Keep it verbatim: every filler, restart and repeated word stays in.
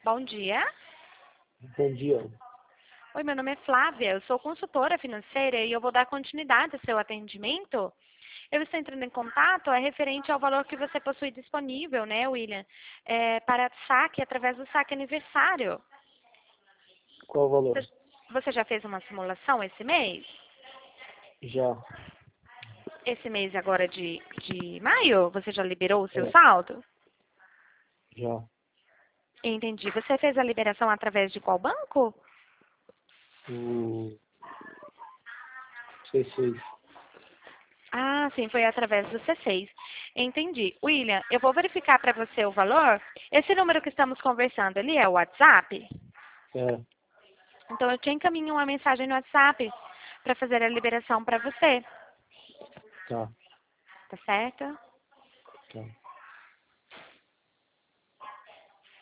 Bom dia. Bom dia. Oi, meu nome é Flávia, eu sou consultora financeira e eu vou dar continuidade ao seu atendimento. Eu estou entrando em contato, é referente ao valor que você possui disponível, né, William, é, para saque através do saque aniversário. Qual o valor? Você, você já fez uma simulação esse mês? Já. Esse mês agora de, de maio, você já liberou o seu É, saldo? já. Entendi. Você fez a liberação através de qual banco? O C seis. Ah, sim, foi através do C seis. Entendi. William, eu vou verificar para você o valor. Esse número que estamos conversando, ele é o WhatsApp? É, Então eu te encaminho uma mensagem no WhatsApp para fazer a liberação para você. tá, Tá certo? tá.